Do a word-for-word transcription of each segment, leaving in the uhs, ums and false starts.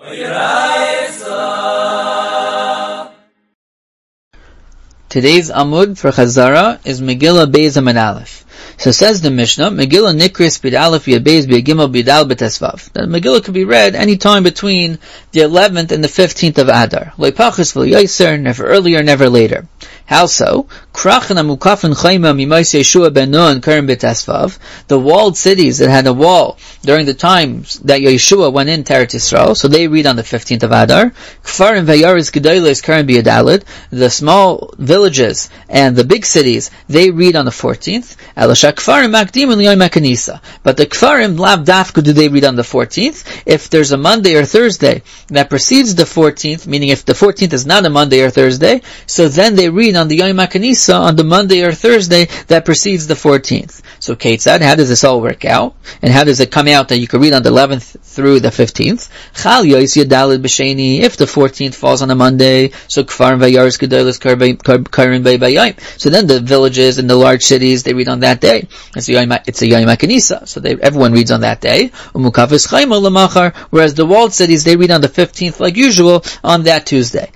Today's Amud for Chazara is Megillah Beis Amud Aleph. So says the Mishnah, Megillah Nikris Bid Aleph Yad Beis Bid Gimel Bid Al B'Tesvav. That Megillah could be read any time between the eleventh and the fifteenth of Adar. Lo Pachas V'lo Yoser, never earlier, never later. How so? Krachan Amukafin Chayma Mimais Yeshua Ben Nun Karen B'Tesvav. The walled cities that had a wall during the times that Yeshua went in Eretz Yisrael, so they read on the fifteenth of Adar. Kfarim V'Yaris Gedolos Karen B'Yadalid. The small villages and the big cities, they read on the fourteenth. But the Kfarim, Lav Dafka, do they read on the fourteenth? If there's a Monday or Thursday that precedes the fourteenth, meaning if the fourteenth is not a Monday or Thursday, so then they read on the Yom HaKanisa on the Monday or Thursday that precedes the fourteenth. So Ketzad, how does this all work out? And how does it come out that you can read on the eleventh through the fifteenth? If the fourteenth falls on a Monday, so Kfarim Vayaris Gedolos Karim Baybayayim. So then the villages and the large cities, they read on that day. It's a Yom HaKanisa, so they, everyone reads on that day. Whereas the walled cities, they read on the fifteenth like usual on that Tuesday.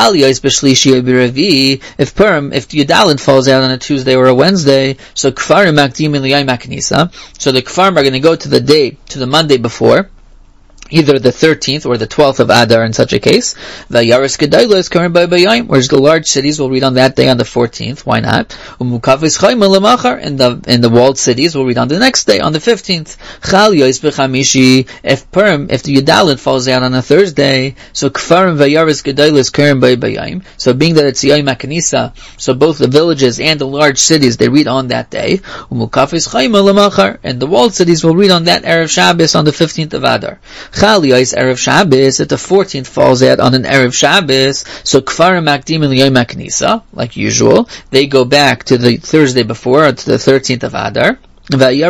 If Purim, if Yudalid falls out on a Tuesday or a Wednesday, so Kfarim Makdim in the Yom HaKanisa, so the Kfarim are going to go to the day, to the Monday before, either the thirteenth or the twelfth of Adar in such a case. The Yaris Gedailah is current by Bayayim, whereas the large cities will read on that day on the fourteenth. Why not? Umukavis Chayma Lamachar, and the in the walled cities will read on the next day on the fifteenth. Chal Yois B'Chamishi, if Purim, if the Yudalit falls out on a Thursday, so Kfarim Vayaris Gedailah is current by Bayayim. So being that it's Yom HaKanisa, so both the villages and the large cities they read on that day. Umukavis Chayma Lamachar, and the walled cities will read on that Erev Shabbos on the fifteenth of Adar. Chaliyos Erev Shabbos, if the fourteenth falls out on an Erev Shabbos, so Kfarim Makdim in Yom HaKanisa, like usual, they go back to the Thursday before, or to the thirteenth of Adar. Both the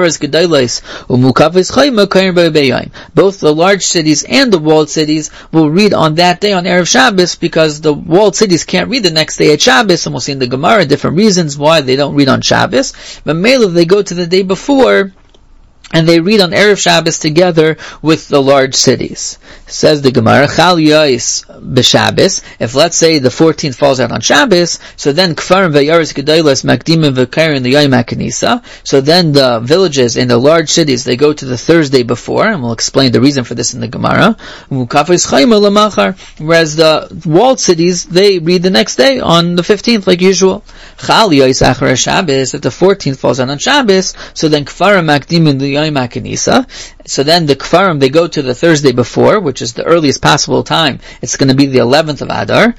large cities and the walled cities will read on that day on Erev Shabbos, because the walled cities can't read the next day at Shabbos, and we'll see in the Gemara different reasons why they don't read on Shabbos. But mainly they go to the day before, and they read on Erev Shabbos together with the large cities. Says the Gemara, Chal Yois b'Shabbos. If let's say the fourteenth falls out on Shabbos, so then Kfarim Vayaris Gedailas Makdimim V'Kairin the Yom HaKanisa. So then the villages in the large cities, they go to the Thursday before, and we'll explain the reason for this in the Gemara. Whereas the walled cities, they read the next day on the fifteenth like usual. Chal Yois Achar Shabbos. If the fourteenth falls out on Shabbos, so then Kfarim Makdimim the Yom HaKanisa. So then the Kfarim, they go to the Thursday before, which is the earliest possible time. It's going to be the eleventh of Adar.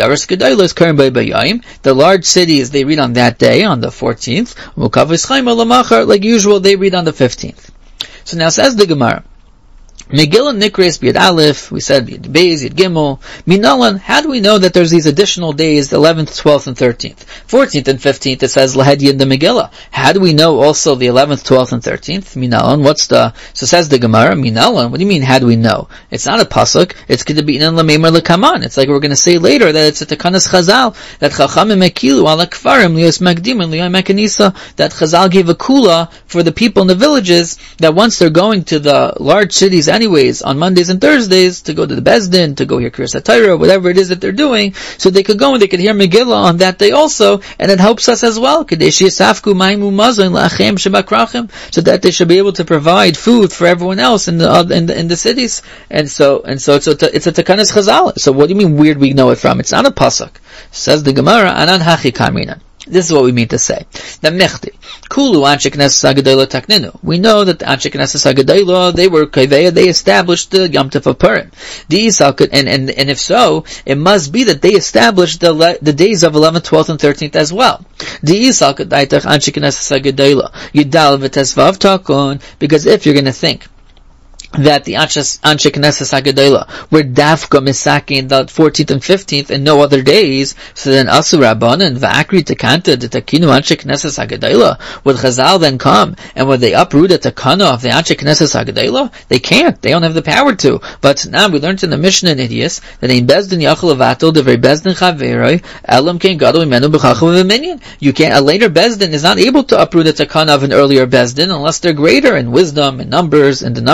The large cities, they read on that day, on the fourteenth. Like usual, they read on the fifteenth. So now says the Gemara, Megillah Nikris B'Yad Aleph, we said B'Yad Beis, Yad Gimel, Minalan, how do we know that there's these additional days, the eleventh, twelfth, and thirteenth? fourteenth and fifteenth, it says Lahedi in the Megillah. How do we know also the eleventh, twelfth, and thirteenth? Minalan, what's the, so says the Gemara, Minalan, what do you mean, how do we know? It's not a pasuk, it's going to be in Lameimer Lekaman. It's like we're going to say later that it's a Tekanas Chazal, that Chachamim Mekilu ala Kfarim Lios Magdim and Liyom HaKanisa, that Chazal gave a kula for the people in the villages, that once they're going to the large cities anyways, on Mondays and Thursdays, to go to the Bezdin, to go hear Kriyas HaTorah, whatever it is that they're doing, so they could go and they could hear Megillah on that day also, and it helps us as well, so that they should be able to provide food for everyone else in the in the, in the cities, and so and so it's a it's a Tekanas Chazal. So what do you mean weird we know it from? It's not a pasuk. Says the Gemara, Anan Hachi Kaminan. This is what we mean to say. The Mechti. Kulu Anshe Knesses HaGedolah Takninu. We know that the Anshe Knesses HaGedolah, they were Kaveya, they established the Yom Tov of Purim. These, and, and, and if so, it must be that they established the, the days of eleventh, twelfth, and thirteenth as well. Because if you're going to think that the Anshe Knesses HaGedolah were dafka misaki in the fourteenth and fifteenth and no other days, so then Asu Rabbanan V'akri Tekanta Detakinu Anshe Knesses HaGedolah, would Chazal then come and would they uproot the Takana of the Anshe Knesses HaGedolah? They can't. They don't have the power to. But now we learned in the Mishnah in Idias that in Bezdin Yachal Avatul Devrei Bezdin Chaveroi Elam Ken Gadol Imenu B'Chachav V'Minyan. You can't. A later Bezdin is not able to uproot the Takana of an earlier Bezdin unless they're greater in wisdom and numbers and the numbers of Tam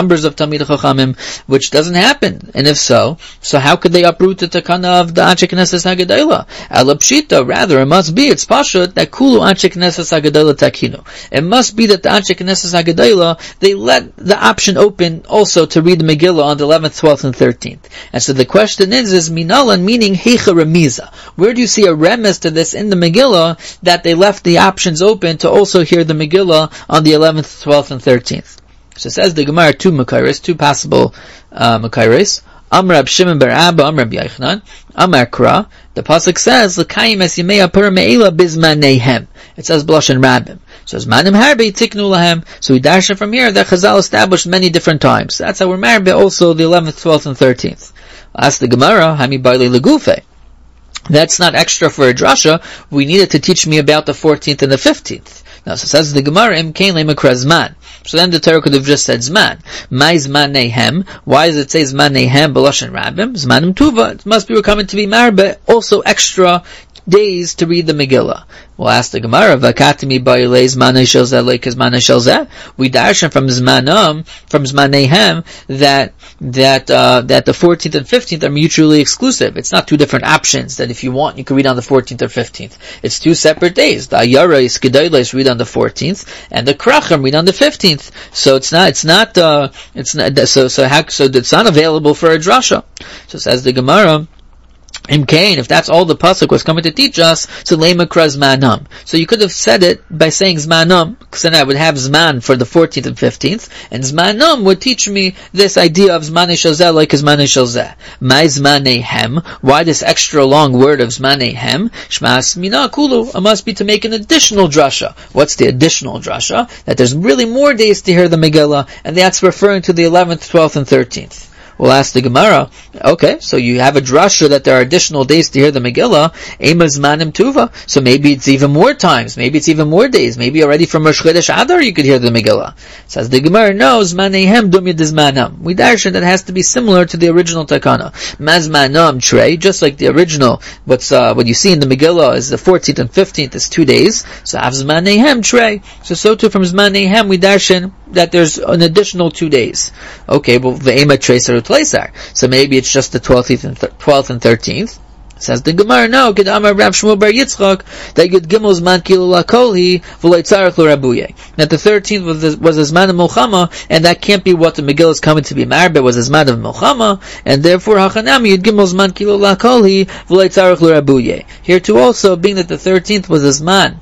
Talmid Chachamim, which doesn't happen. And if so, so how could they uproot the takana of the Anshe Knesses Hagedayla? Ala Pshita, rather, it must be, it's pashut, that Kulu Anshe Knesses Hagedayla Takinu. It must be that the Anshe Knesses Hagedayla, they let the option open also to read the Megillah on the eleventh, twelfth, and thirteenth. And so the question is, is Minalan, meaning Heicha Remiza. Where do you see a remes to this in the Megillah, that they left the options open to also hear the Megillah on the eleventh, twelfth, and thirteenth? So it says the Gemara, two Makairis, two possible uh, Makairis. Amar Rab Shimon bar Abba, Amar Rab Yochanan, Amar Kra. The pasuk says, "L'kayim es yimei apur me'ela bizmanehem." It says b'lashon rabim. So zmanim harbe tiknu lahem. So we dash it from here that Chazal established many different times. That's how we're marbe also the eleventh, twelfth, and thirteenth. Ask the Gemara, Hami Baile Legufe. That's not extra for a drasha. We needed to teach me about the fourteenth and the fifteenth. Now, so says the Gemara, Im Kain Lemakra Zman. So then the Torah could have just said Zman. My Zman Nehem. Why does it say Zman Nehem B'lashon Rabim? Zmanim Tuva. It must be we're coming to be marbe, also extra days to read the Megillah. We'll ask the Gemara, Vakatimi Ba'ilei Zmanei Shel Zeh Leikez Zmanei Shel Zeh. We darshan from Zmanam, from Zmaneihem, that that uh, that the fourteenth and fifteenth are mutually exclusive. It's not two different options that if you want you can read on the fourteenth or fifteenth. It's two separate days. The Ayara is Kedailes read on the fourteenth, and the Kracham read on the fifteenth. So it's not it's not uh, it's not so so how, so it's not available for a drasha. So says the Gemara, In Cain, if that's all the pasuk was coming to teach us, so lemakra zmanam. So you could have said it by saying zmanam, because then I would have zman for the fourteenth and fifteenth, and zmanam would teach me this idea of zmanei shel zeh like zmanei shel zeh. My zmanei hem. Why this extra long word of zmanei hem? Shmas mina kulu. It must be to make an additional drasha. What's the additional drasha? That there's really more days to hear the Megillah, and that's referring to the eleventh, twelfth, and thirteenth. We'll ask the Gemara, okay, so you have a drasha that there are additional days to hear the Megillah, Ema Zmanim Tuva, so maybe it's even more times, maybe it's even more days, maybe already from Rosh Chodesh Adar you could hear the Megillah. Says the Gemara, no, Zmaneihem Dum Yedizmanam. We darshan that has to be similar to the original Takana. Mazmanam Trey, just like the original, what's uh, what you see in the Megillah is the fourteenth and fifteenth is two days, so have Zmaneihem Trey. So so too from Zmaneihem we darshan that there's an additional two days. Okay, well, the Ema Tracer so maybe it's just the twelfth and th- twelfth and thirteenth. Says the Gemara, no, Kid Amar Rav Shmuel Bar Yitzchak, that Yud Gimel Zman Kilu Lakolhi V'Lo Tzarech L'Rabuye. That the thirteenth was the, was the Zman of Milchama, and that can't be what the Megillah is coming to be marbe, was the Zman of Milchama, and therefore Hachanami Yud Gimel Zman Kilu Lakolhi V'Lo Tzarech L'Rabuye. Here too also, being that the thirteenth was the Zman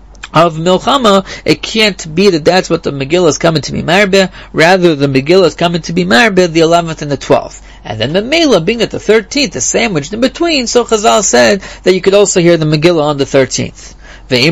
of Milchama, it can't be that that's what the Megillah is coming to be marbe, rather the Megillah is coming to be marbe the eleventh and the twelfth. And then the Mela, being that the thirteenth is sandwiched in between, so Chazal said that you could also hear the Megillah on the thirteenth. Maybe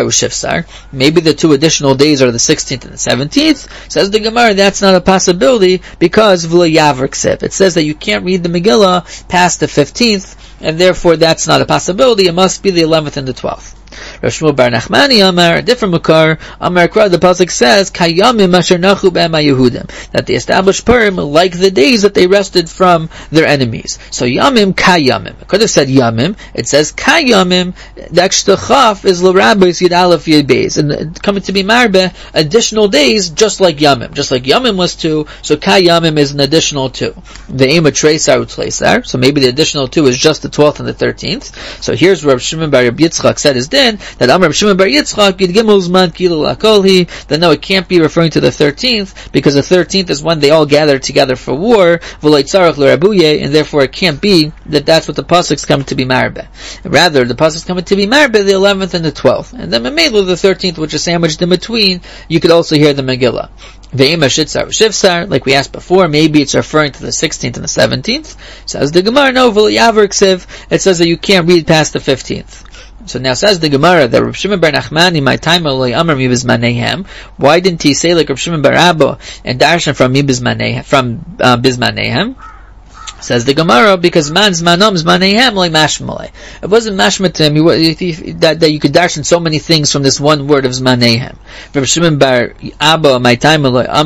the two additional days are the sixteenth and the seventeenth. Says the Gemara, that's not a possibility, because it says that you can't read the Megillah past the fifteenth, and therefore that's not a possibility. It must be the eleventh and the twelfth. Rav Shmuel Bar Nachmani Amar, a different Makar, Amar Kra, the pasuk says, Kayamim asher nachu b'ema Yehudim, that they established Purim like the days that they rested from their enemies. So Yamim Kayamim. It could have said Yamim. It says Kayamim. The extra chaf is l'rabbis Yud Aleph Yud Beis, and coming to be marbe additional days, just like Yamim, just like Yamim was two. So Kayamim is an additional two. The Ema Tresar Utleisar. So maybe the additional two is just the twelfth and the thirteenth. So here's Rav Shimon Bar Yitzchak said his din, that Amar Rav Shimon Bar Yitzchak Yud Gimel Zman Kilu Lakolhi, that no, it can't be referring to the thirteenth, because the thirteenth is when they all gathered together for war, V'Lo Tzarech L'Rabuye, and therefore it can't be that that's what the pasuk's coming to be marbe. Rather, the pasuk's coming to be marbe the eleventh and the twelfth, and then Memelu the thirteenth, which is sandwiched in between, you could also hear the Megillah. Ve'ema Shitzar Shivsar, like we asked before, maybe it's referring to the sixteenth and the seventeenth. Says the Gemara, no, V'Lo Yaver Ksiv, it says that you can't read past the fifteenth. So now says the Gemara that Rav Shimon Bar Nachmani, my time Eloi Amar Mibizmanehem. Why didn't he say like Rav Shimon Bar Abba and darshan from Mibizmanehem, from uh, Bizmanehem? Says the Gemara, because man zmanom zmanehem like mashmalei. It wasn't mashma to him that, that you could darshan so many things from this one word of zmanehem. Rav Shimon Bar Abba, my time Eloi Amar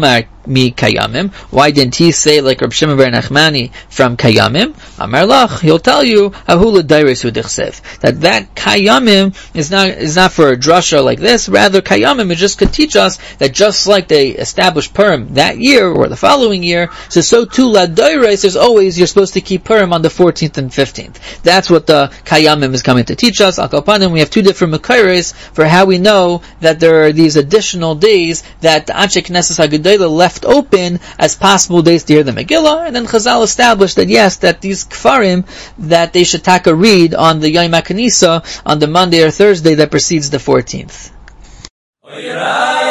mi kayamim. Why didn't he say like Reb Shimon bar Nachmani from kayamim? Amar lach, he'll tell you ahula dairis udichsev, that that kayamim is not is not for a drasha like this. Rather, kayamim it just could teach us that just like they established Purim that year or the following year, so so too la dairis is always you're supposed to keep Purim on the fourteenth and fifteenth. That's what the kayamim is coming to teach us. Al Kapanim, we have two different mekayres for how we know that there are these additional days that the Anshe Knesset HaGedolah left open as possible days to hear the Megillah, and then Chazal established that yes, that these kfarim, that they should take a read on the Yom HaKanisa on the Monday or Thursday that precedes the fourteenth.